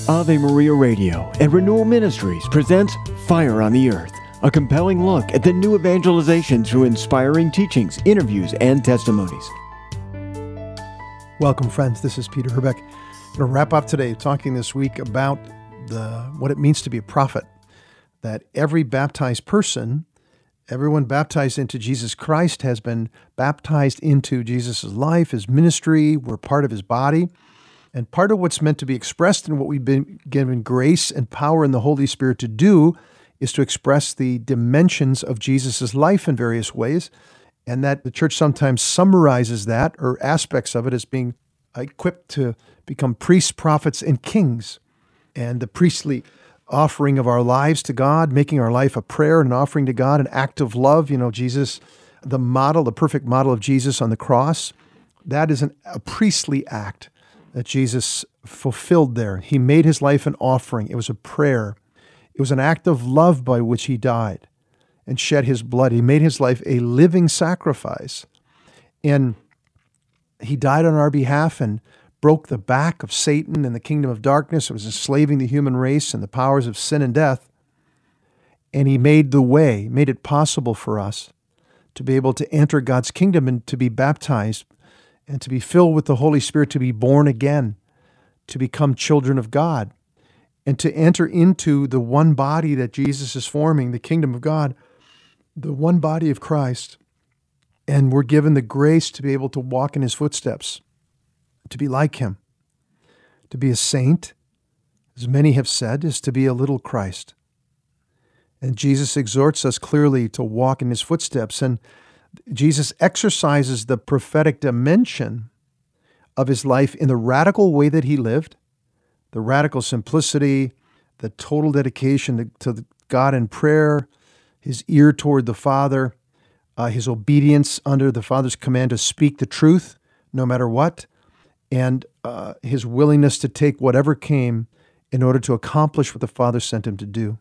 Ave Maria Radio and Renewal Ministries presents Fire on the Earth, a compelling look at the new evangelization through inspiring teachings, interviews, and testimonies. Welcome, friends. This is Peter Herbeck. I'm going to wrap up today talking this week about what it means to be a prophet. That every baptized person, everyone baptized into Jesus Christ, has been baptized into Jesus' life, his ministry. We're part of his body. And part of what's meant to be expressed and what we've been given grace and power in the Holy Spirit to do is to express the dimensions of Jesus' life in various ways. And that the church sometimes summarizes that or aspects of it as being equipped to become priests, prophets, and kings. And the priestly offering of our lives to God, making our life a prayer and an offering to God, an act of love. You know, Jesus, the model, the perfect model of Jesus on the cross, that is a priestly act that Jesus fulfilled there. He made his life an offering. It was a prayer. It was an act of love by which he died and shed his blood. He made his life a living sacrifice. And he died on our behalf and broke the back of Satan and the kingdom of darkness. It was enslaving the human race and the powers of sin and death. And he made the way, made it possible for us to be able to enter God's kingdom and to be baptized and to be filled with the Holy Spirit, to be born again, to become children of God, and to enter into the one body that Jesus is forming, the kingdom of God, the one body of Christ. And we're given the grace to be able to walk in his footsteps, to be like him. To be a saint, as many have said, is to be a little Christ. And Jesus exhorts us clearly to walk in his footsteps. And Jesus exercises the prophetic dimension of his life in the radical way that he lived, the radical simplicity, the total dedication to God in prayer, his ear toward the Father, his obedience under the Father's command to speak the truth no matter what, and his willingness to take whatever came in order to accomplish what the Father sent him to do.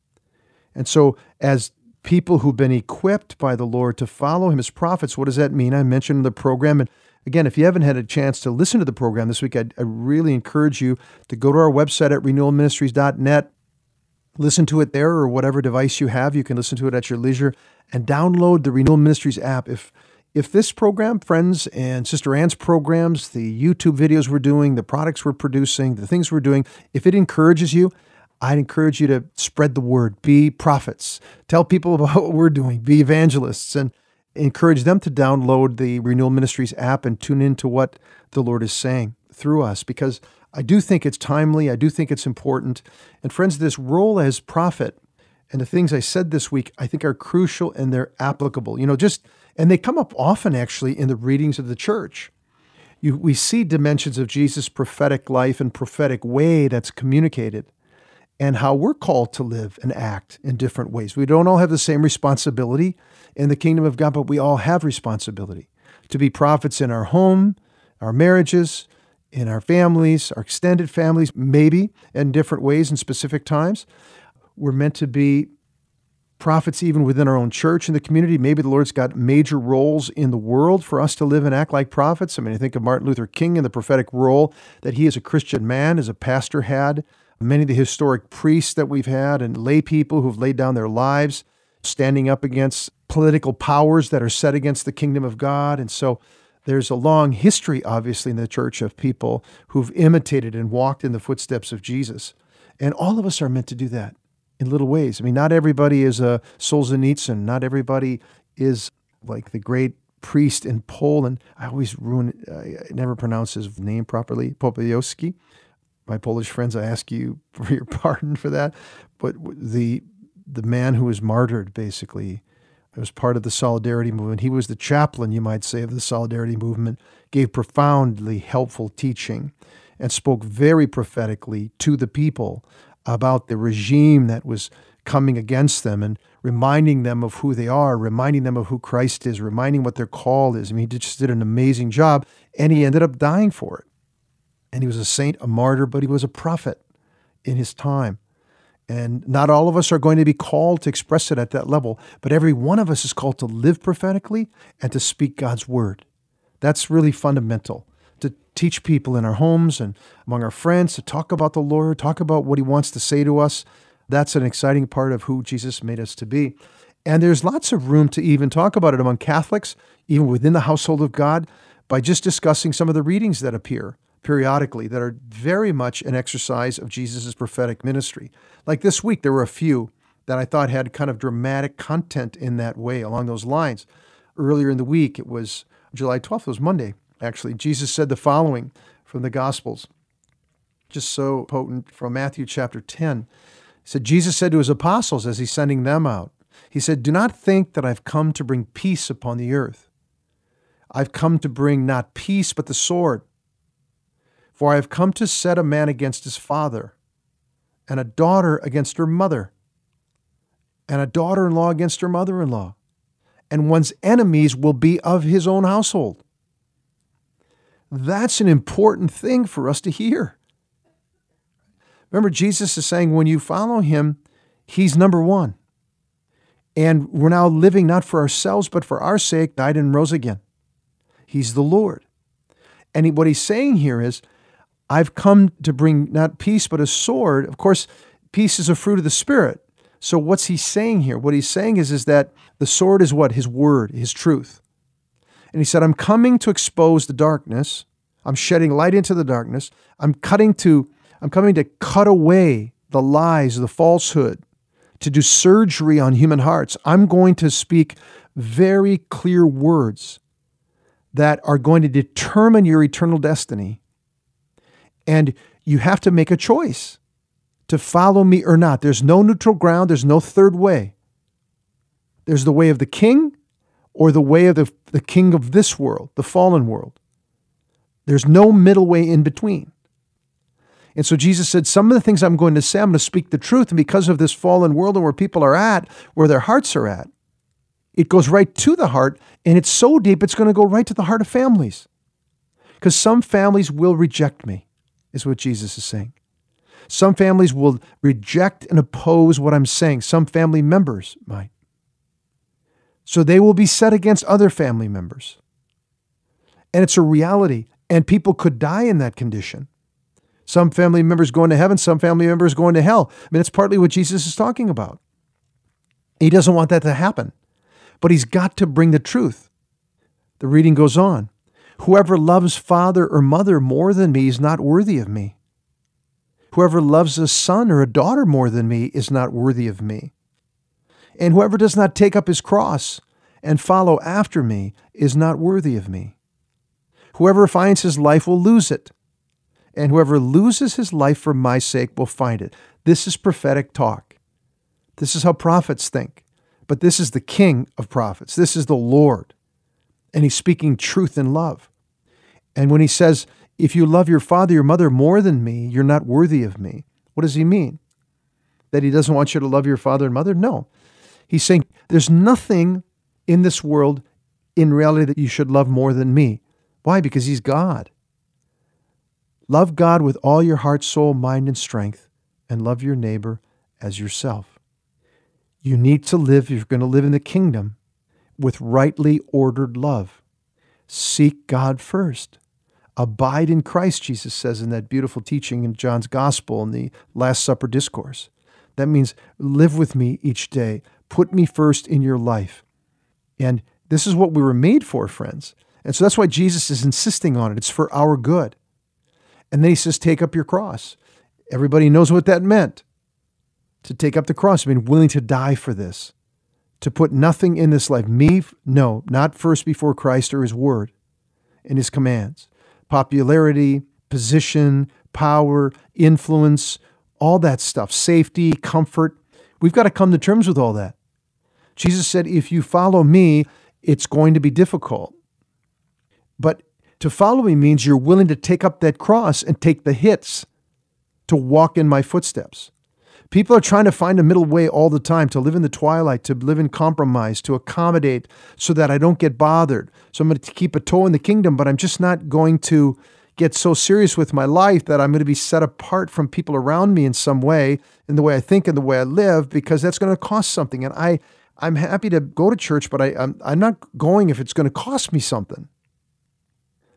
And so as people who've been equipped by the Lord to follow him as prophets, what does that mean? I mentioned the program. And again, if you haven't had a chance to listen to the program this week, I really encourage you to go to our website at renewalministries.net, listen to it there or whatever device you have. You can listen to it at your leisure and download the Renewal Ministries app. If this program, friends, and Sister Ann's programs, the YouTube videos we're doing, the products we're producing, the things we're doing, if it encourages you, I'd encourage you to spread the word, be prophets, tell people about what we're doing, be evangelists, and encourage them to download the Renewal Ministries app and tune into what the Lord is saying through us, because I do think it's timely, I do think it's important. And friends, this role as prophet and the things I said this week, I think are crucial and they're applicable. And they come up often actually in the readings of the church. We see dimensions of Jesus' prophetic life and prophetic way that's communicated, and how we're called to live and act in different ways. We don't all have the same responsibility in the kingdom of God, but we all have responsibility to be prophets in our home, our marriages, in our families, our extended families, maybe in different ways in specific times. We're meant to be prophets even within our own church and the community. Maybe the Lord's got major roles in the world for us to live and act like prophets. I mean, I think of Martin Luther King and the prophetic role that he as a Christian man, as a pastor had. Many of the historic priests that we've had and lay people who've laid down their lives standing up against political powers that are set against the kingdom of God. And so there's a long history, obviously, in the church of people who've imitated and walked in the footsteps of Jesus. And all of us are meant to do that in little ways. I mean, not everybody is a Solzhenitsyn. Not everybody is like the great priest in Poland. I never pronounce his name properly, Popielski. My Polish friends, I ask you for your pardon for that. But the man who was martyred, basically, it was part of the Solidarity movement. He was the chaplain, you might say, of the Solidarity movement, gave profoundly helpful teaching, and spoke very prophetically to the people about the regime that was coming against them and reminding them of who they are, reminding them of who Christ is, reminding what their call is. I mean, he just did an amazing job, and he ended up dying for it. And he was a saint, a martyr, but he was a prophet in his time. And not all of us are going to be called to express it at that level, but every one of us is called to live prophetically and to speak God's word. That's really fundamental, teach people in our homes and among our friends, to talk about the Lord, talk about what he wants to say to us. That's an exciting part of who Jesus made us to be. And there's lots of room to even talk about it among Catholics, even within the household of God, by just discussing some of the readings that appear periodically that are very much an exercise of Jesus' prophetic ministry. Like this week, there were a few that I thought had kind of dramatic content in that way along those lines. Earlier in the week, it was July 12th, it was Monday, actually. Jesus said the following from the Gospels, just so potent, from Matthew chapter 10. He said, Jesus said to his apostles as he's sending them out, he said, "Do not think that I've come to bring peace upon the earth. I've come to bring not peace, but the sword. For I have come to set a man against his father, and a daughter against her mother, and a daughter-in-law against her mother-in-law, and one's enemies will be of his own household." That's an important thing for us to hear. Remember, Jesus is saying when you follow him, he's number one. And we're now living not for ourselves, but for our sake, died and rose again. He's the Lord. And what he's saying here is, I've come to bring not peace, but a sword. Of course, peace is a fruit of the Spirit. So what's he saying here? What he's saying is that the sword is what? His word, his truth. And he said, I'm coming to expose the darkness. I'm shedding light into the darkness. I'm coming to cut away the lies, the falsehood, to do surgery on human hearts. I'm going to speak very clear words that are going to determine your eternal destiny. And you have to make a choice to follow me or not. There's no neutral ground. There's no third way. There's the way of the king or the way of the king of this world, the fallen world. There's no middle way in between. And so Jesus said, some of the things I'm going to say, I'm going to speak the truth. And because of this fallen world and where people are at, where their hearts are at, it goes right to the heart. And it's so deep, it's going to go right to the heart of families. Because some families will reject me, is what Jesus is saying. Some families will reject and oppose what I'm saying. Some family members might. So they will be set against other family members. And it's a reality. And people could die in that condition. Some family members going to heaven, some family members going to hell. I mean, it's partly what Jesus is talking about. He doesn't want that to happen. But he's got to bring the truth. The reading goes on. Whoever loves father or mother more than me is not worthy of me. Whoever loves a son or a daughter more than me is not worthy of me. And whoever does not take up his cross and follow after me is not worthy of me. Whoever finds his life will lose it. And whoever loses his life for my sake will find it. This is prophetic talk. This is how prophets think. But this is the King of prophets. This is the Lord. And he's speaking truth in love. And when he says, if you love your father, your mother more than me, you're not worthy of me. What does he mean? That he doesn't want you to love your father and mother? No. He's saying there's nothing in this world in reality that you should love more than me. Why? Because he's God. Love God with all your heart, soul, mind, and strength, and love your neighbor as yourself. You need to live, if you're going to live in the kingdom, with rightly ordered love. Seek God first. Abide in Christ, Jesus says in that beautiful teaching in John's Gospel in the Last Supper Discourse. That means live with me each day. Put me first in your life. And this is what we were made for, friends. And so that's why Jesus is insisting on it. It's for our good. And then he says, take up your cross. Everybody knows what that meant. To take up the cross, I mean, willing to die for this. To put nothing in this life. No, not first before Christ or his word and his commands. Popularity, position, power, influence, all that stuff. Safety, comfort. We've got to come to terms with all that. Jesus said, if you follow me, it's going to be difficult. But to follow me means you're willing to take up that cross and take the hits to walk in my footsteps. People are trying to find a middle way all the time, to live in the twilight, to live in compromise, to accommodate so that I don't get bothered. So I'm going to keep a toe in the kingdom, but I'm just not going to get so serious with my life that I'm going to be set apart from people around me in some way, in the way I think and the way I live, because that's going to cost something. And I'm happy to go to church, but I'm not going if it's going to cost me something.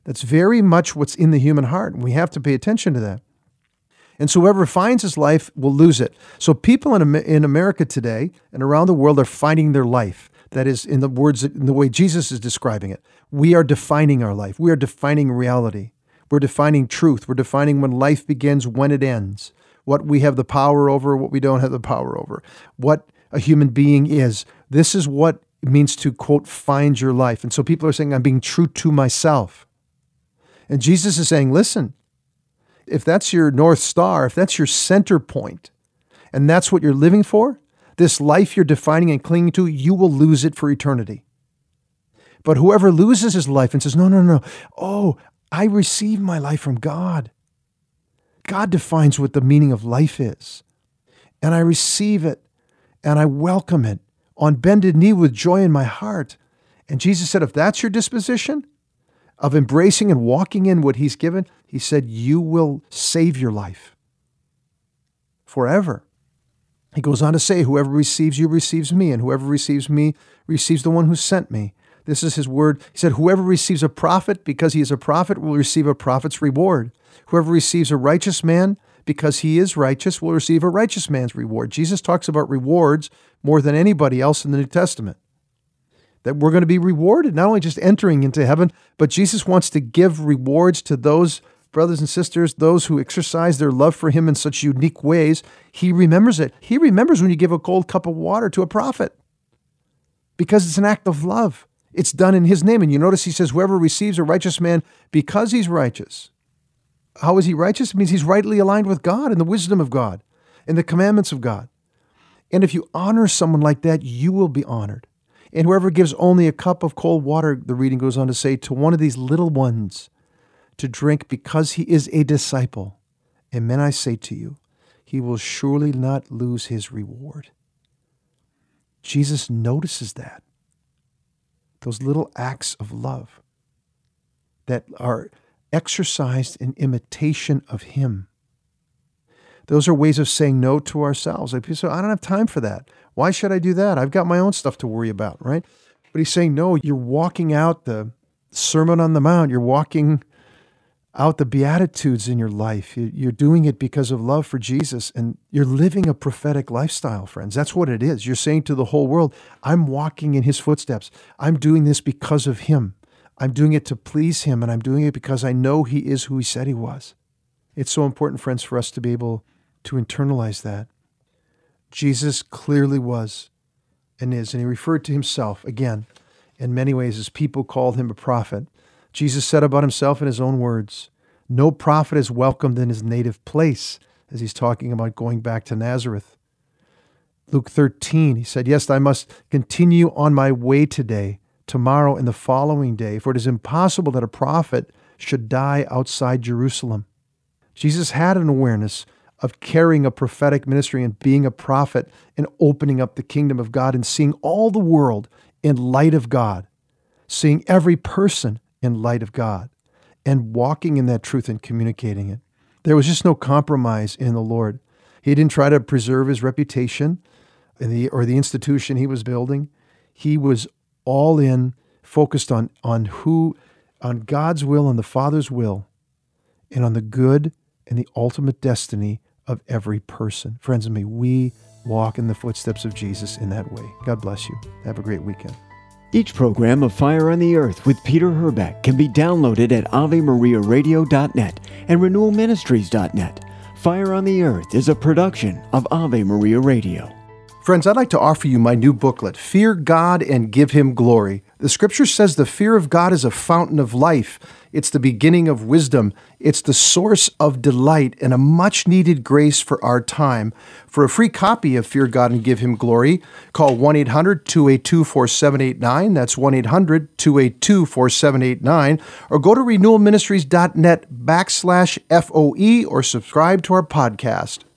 That's very much what's in the human heart, and we have to pay attention to that. And so whoever finds his life will lose it. So people in America today and around the world are finding their life. That is, in the way Jesus is describing it. We are defining our life. We are defining reality. We're defining truth. We're defining when life begins, when it ends, what we have the power over, what we don't have the power over, what a human being is. This is what it means to, quote, find your life. And so people are saying, I'm being true to myself. And Jesus is saying, listen, if that's your North Star, if that's your center point, and that's what you're living for, this life you're defining and clinging to, you will lose it for eternity. But whoever loses his life and says, no, oh, I receive my life from God. God defines what the meaning of life is. And I receive it, and I welcome it on bended knee with joy in my heart. And Jesus said, if that's your disposition of embracing and walking in what he's given, he said, you will save your life forever. He goes on to say, whoever receives you receives me, and whoever receives me receives the one who sent me. This is his word. He said, whoever receives a prophet because he is a prophet will receive a prophet's reward. Whoever receives a righteous man because he is righteous will receive a righteous man's reward. Jesus talks about rewards more than anybody else in the New Testament. That we're going to be rewarded, not only just entering into heaven, but Jesus wants to give rewards to those brothers and sisters, those who exercise their love for him in such unique ways. He remembers it. He remembers when you give a cold cup of water to a prophet because it's an act of love. It's done in his name. And you notice he says, whoever receives a righteous man because he's righteous. How is he righteous? It means he's rightly aligned with God and the wisdom of God and the commandments of God. And if you honor someone like that, you will be honored. And whoever gives only a cup of cold water, the reading goes on to say, to one of these little ones to drink because he is a disciple, amen, I say to you, he will surely not lose his reward. Jesus notices that. Those little acts of love that are exercised in imitation of him. Those are ways of saying no to ourselves. Like people say, I don't have time for that. Why should I do that? I've got my own stuff to worry about, right? But he's saying, no, you're walking out the Sermon on the Mount. You're walking out the Beatitudes in your life. You're doing it because of love for Jesus, and you're living a prophetic lifestyle, friends. That's what it is. You're saying to the whole world, I'm walking in his footsteps. I'm doing this because of him. I'm doing it to please him, and I'm doing it because I know he is who he said he was. It's so important, friends, for us to be able to internalize that. Jesus clearly was and is, and he referred to himself, again, in many ways as people called him a prophet. Jesus said about himself in his own words, no prophet is welcomed in his native place, as he's talking about going back to Nazareth. Luke 13, he said, yes, I must continue on my way today, tomorrow, and the following day, for it is impossible that a prophet should die outside Jerusalem. Jesus had an awareness of carrying a prophetic ministry and being a prophet and opening up the kingdom of God and seeing all the world in light of God, seeing every person in light of God, and walking in that truth and communicating it. There was just no compromise in the Lord. He didn't try to preserve his reputation or the institution he was building. He was all in, focused on God's will and the Father's will, and on the good and the ultimate destiny of every person. Friends, and may we walk in the footsteps of Jesus in that way. God bless you. Have a great weekend. Each program of Fire on the Earth with Peter Herbeck can be downloaded at AveMariaRadio.net and RenewalMinistries.net. Fire on the Earth is a production of Ave Maria Radio. Friends, I'd like to offer you my new booklet, Fear God and Give Him Glory. The scripture says the fear of God is a fountain of life. It's the beginning of wisdom. It's the source of delight and a much-needed grace for our time. For a free copy of Fear God and Give Him Glory, call 1-800-282-4789. That's 1-800-282-4789. Or go to renewalministries.net /FOE or subscribe to our podcast.